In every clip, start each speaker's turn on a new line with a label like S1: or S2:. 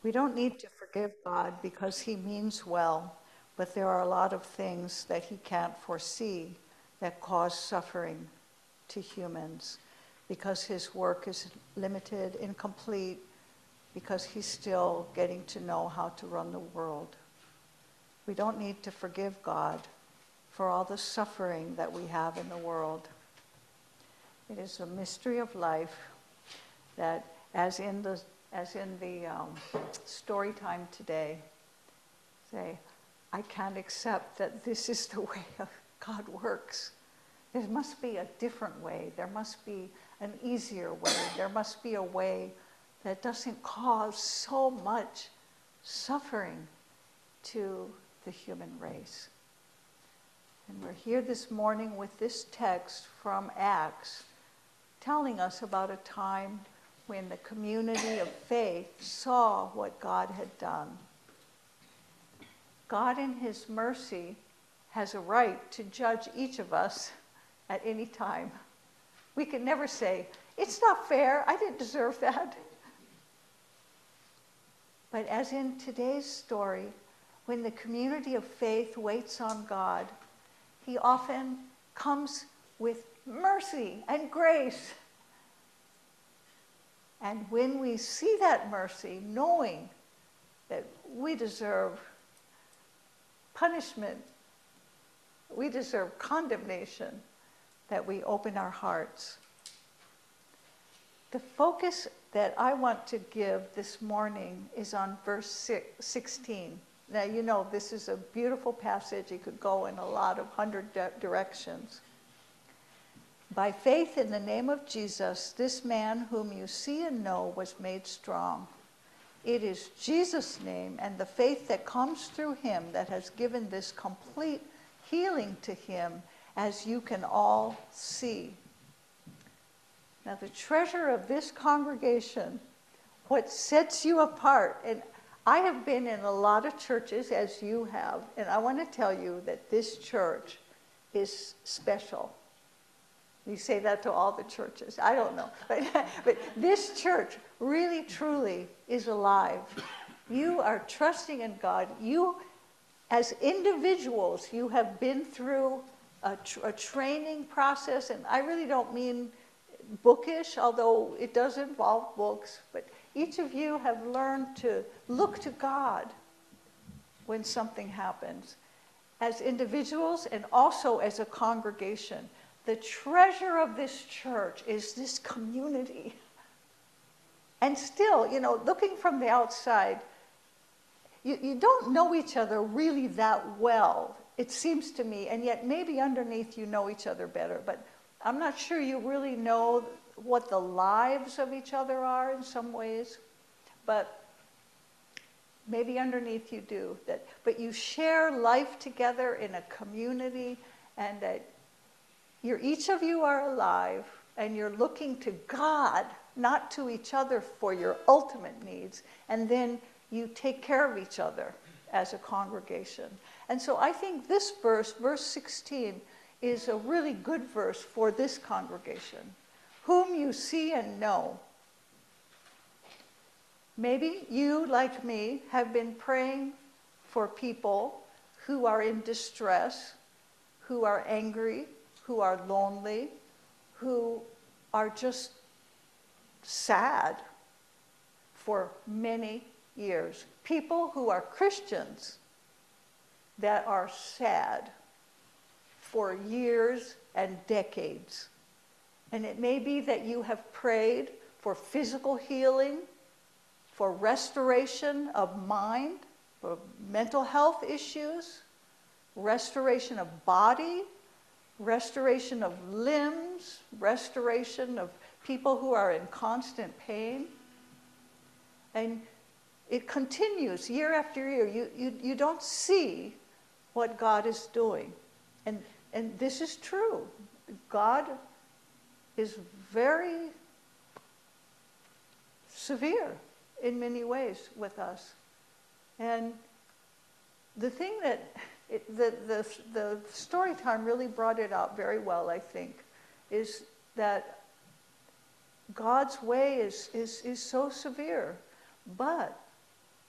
S1: We don't need to forgive God because he means well, but there are a lot of things that he can't foresee that cause suffering to humans because his work is limited, incomplete, because he's still getting to know how to run the world. We don't need to forgive God for all the suffering that we have in the world. It is a mystery of life that, as in the story time today, say, I can't accept that this is the way God works. There must be a different way. There must be an easier way. There must be a way that doesn't cause so much suffering to the human race. And we're here this morning with this text from Acts, telling us about a time when the community of faith saw what God had done. God in his mercy has a right to judge each of us at any time. We can never say, it's not fair, I didn't deserve that. But as in today's story, when the community of faith waits on God, he often comes with mercy and grace. And when we see that mercy, knowing that we deserve punishment, we deserve condemnation, that we open our hearts. The focus that I want to give this morning is on verse 16. Now, you know, this is a beautiful passage. It could go in a lot of 100 directions. By faith in the name of Jesus, this man whom you see and know was made strong. It is Jesus' name and the faith that comes through him that has given this complete healing to him, as you can all see. Now, the treasure of this congregation, what sets you apart, and I have been in a lot of churches, as you have, and I want to tell you that this church is special. You say that to all the churches. I don't know. But this church really, truly is alive. You are trusting in God. You, as individuals, you have been through a training process, and I really don't mean bookish, although it does involve books, but each of you have learned to look to God when something happens, as individuals and also as a congregation. The treasure of this church is this community. And still, you know, looking from the outside, you don't know each other really that well, it seems to me, and yet maybe underneath you know each other better, but I'm not sure you really know what the lives of each other are in some ways, but maybe underneath you do. But you share life together in a community, and that each of you are alive, and you're looking to God, not to each other for your ultimate needs, and then you take care of each other as a congregation. And so I think this verse, verse 16, is a really good verse for this congregation. Whom you see and know. Maybe you, like me, have been praying for people who are in distress, who are angry, who are lonely, who are just sad for many years. People who are Christians that are sad for years and decades. And it may be that you have prayed for physical healing, for restoration of mind, for mental health issues, restoration of body, restoration of limbs, restoration of people who are in constant pain. And it continues year after year. You don't see what God is doing. And this is true. God is very severe in many ways with us. And the thing that the story time really brought it out very well, I think, is that God's way is so severe, but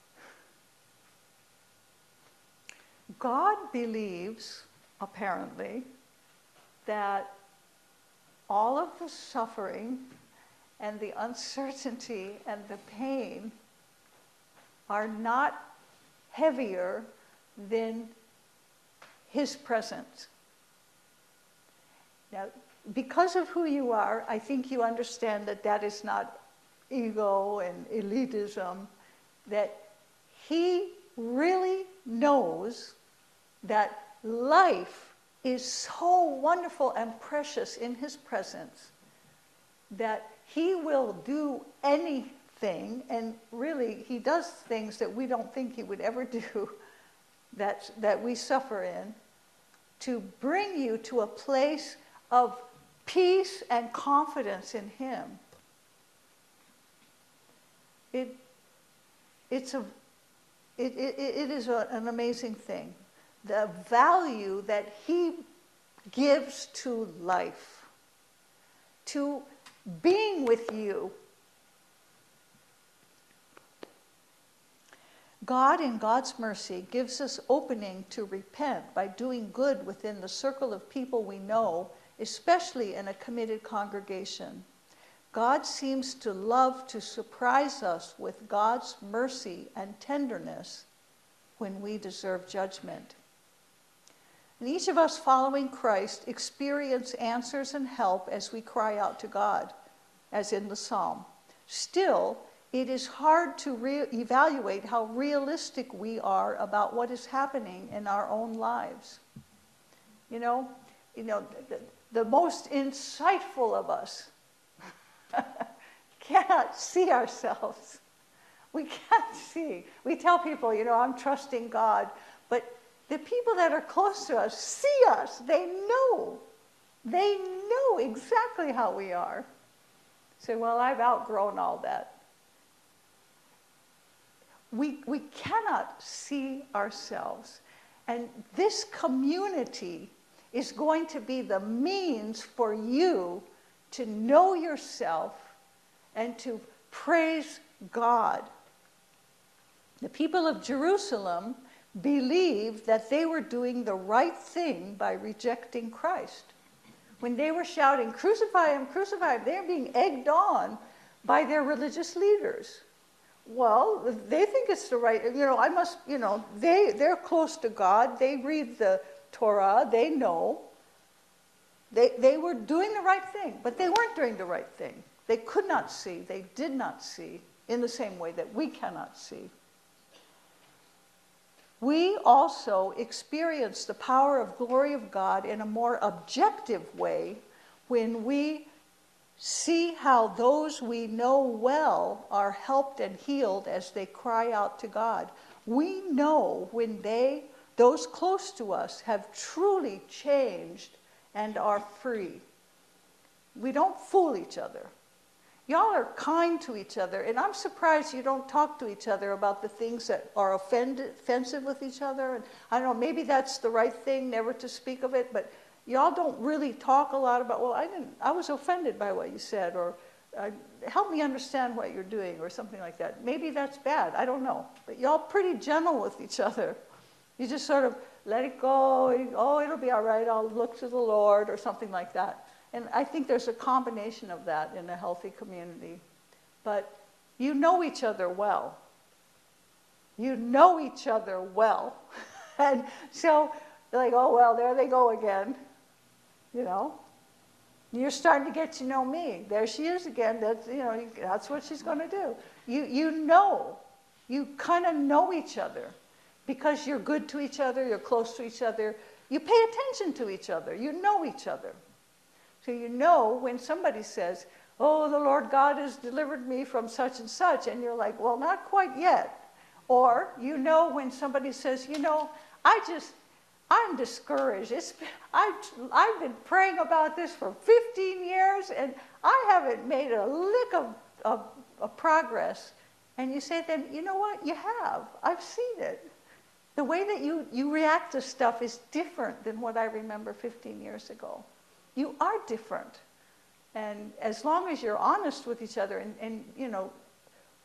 S1: God believes, apparently, that all of the suffering and the uncertainty and the pain are not heavier than his presence. Now, because of who you are, I think you understand that that is not ego and elitism, that he really knows that life is so wonderful and precious in his presence that he will do anything, and really he does things that we don't think he would ever do, that we suffer in, to bring you to a place of peace and confidence in him. It is an amazing thing. The value that he gives to life, to being with you. God, in God's mercy, gives us opening to repent by doing good within the circle of people we know, especially in a committed congregation. God seems to love to surprise us with God's mercy and tenderness when we deserve judgment. And each of us following Christ experience answers and help as we cry out to God, as in the psalm. Still, it is hard to evaluate how realistic we are about what is happening in our own lives. You know, the most insightful of us cannot see ourselves. We can't see. We tell people, I'm trusting God, but the people that are close to us see us. They know exactly how we are. Say, well, I've outgrown all that. We cannot see ourselves. And this community is going to be the means for you to know yourself and to praise God. The people of Jerusalem believed that they were doing the right thing by rejecting Christ. When they were shouting, "Crucify him, crucify him," they're being egged on by their religious leaders. Well, they think it's the right, they're close to God, they read the Torah, they know. They were doing the right thing, but they weren't doing the right thing. They could not see, they did not see, in the same way that we cannot see. We also experience the power of glory of God in a more objective way when we see how those we know well are helped and healed as they cry out to God. We know when those close to us, have truly changed and are free. We don't fool each other. Y'all are kind to each other, and I'm surprised you don't talk to each other about the things that are offensive with each other. And I don't know, maybe that's the right thing, never to speak of it, but y'all don't really talk a lot about, well, I was offended by what you said, or help me understand what you're doing, or something like that. Maybe that's bad, I don't know. But y'all pretty gentle with each other. You just sort of let it go. Oh, it'll be all right, I'll look to the Lord, or something like that. And I think there's a combination of that in a healthy community. But you know each other well. You know each other well. And so, like, oh, well, there they go again. You're starting to get to know me. There she is again. That's what she's going to do. You kind of know each other because you're good to each other, you're close to each other, you pay attention to each other, you know each other. So you know when somebody says, oh, the Lord God has delivered me from such and such, and you're like, well, not quite yet. Or you know when somebody says, I'm discouraged. I've been praying about this for 15 years, and I haven't made a lick of progress. And you say then, you know what? You have. I've seen it. The way that you react to stuff is different than what I remember 15 years ago. You are different. And as long as you're honest with each other, and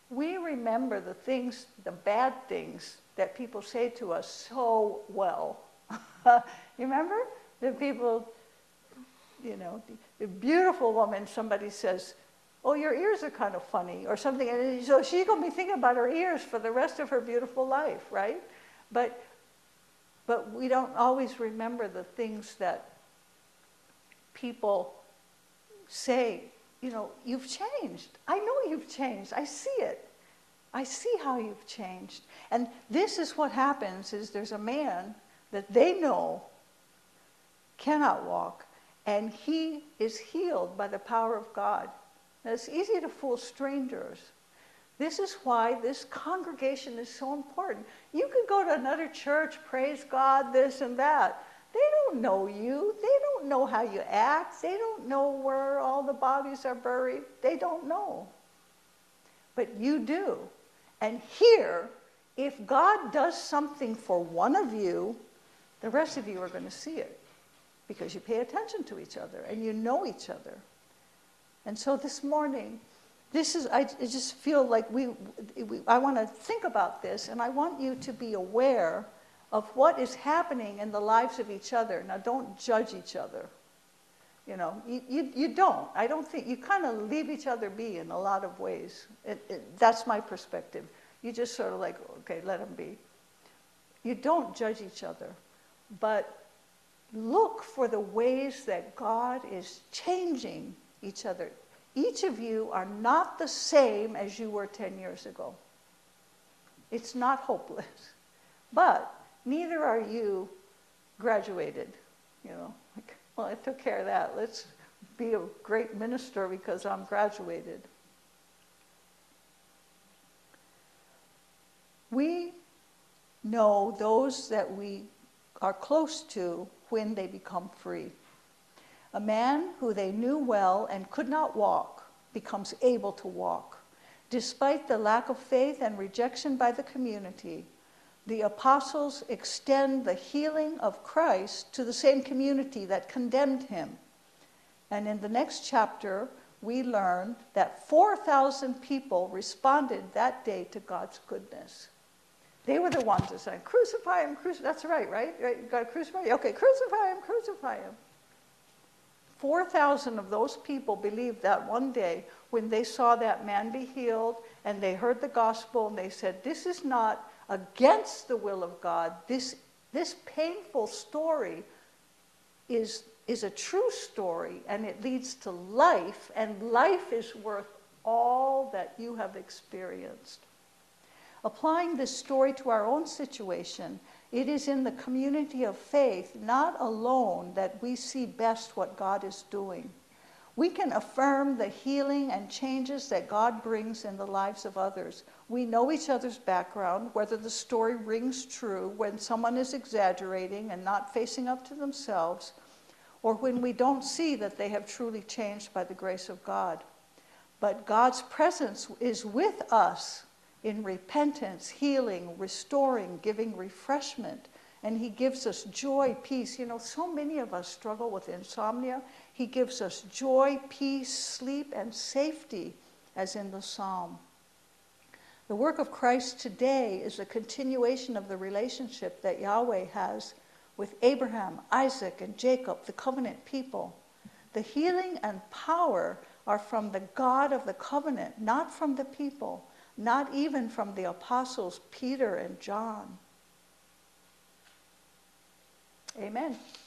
S1: we remember the things, the bad things that people say to us so well. You remember? The people, you know, the beautiful woman, somebody says, oh, your ears are kind of funny, or something. And so she's going to be thinking about her ears for the rest of her beautiful life, right? But we don't always remember the things that people say, you know, you've changed. I know you've changed. I see it. I see how you've changed. And this is what happens, is there's a man that they know cannot walk, and he is healed by the power of God. Now, it's easy to fool strangers. This is why this congregation is so important. You could go to another church, praise God, this and that. They don't know you. They don't know how you act. They don't know where all the bodies are buried. They don't know. But you do. And here, if God does something for one of you, the rest of you are going to see it, because you pay attention to each other and you know each other. And so this morning, I just feel like I want to think about this, and I want you to be aware of what is happening in the lives of each other. Now, don't judge each other. You know, you don't. I don't think, you kind of leave each other be in a lot of ways. That's my perspective. You just sort of like, okay, let them be. You don't judge each other, but look for the ways that God is changing each other. Each of you are not the same as you were 10 years ago. It's not hopeless. But neither are you graduated. You know, like, well, I took care of that. Let's be a great minister because I'm graduated. We know those that we are close to when they become free. A man who they knew well and could not walk becomes able to walk. Despite the lack of faith and rejection by the community, the apostles extend the healing of Christ to the same community that condemned him. And in the next chapter, we learn that 4,000 people responded that day to God's goodness. They were the ones that said, crucify him, crucify. That's right? You got to crucify him? Okay, crucify him, crucify him. 4,000 of those people believed that one day when they saw that man be healed and they heard the gospel and they said, this is not against the will of God. This painful story is a true story, and it leads to life, and life is worth all that you have experienced. Applying this story to our own situation, it is in the community of faith, not alone, that we see best what God is doing. We can affirm the healing and changes that God brings in the lives of others. We know each other's background, whether the story rings true when someone is exaggerating and not facing up to themselves, or when we don't see that they have truly changed by the grace of God. But God's presence is with us in repentance, healing, restoring, giving refreshment. And he gives us joy, peace. You know, so many of us struggle with insomnia. He gives us joy, peace, sleep, and safety, as in the psalm. The work of Christ today is a continuation of the relationship that Yahweh has with Abraham, Isaac, and Jacob, the covenant people. The healing and power are from the God of the covenant, not from the people, not even from the apostles Peter and John. Amen.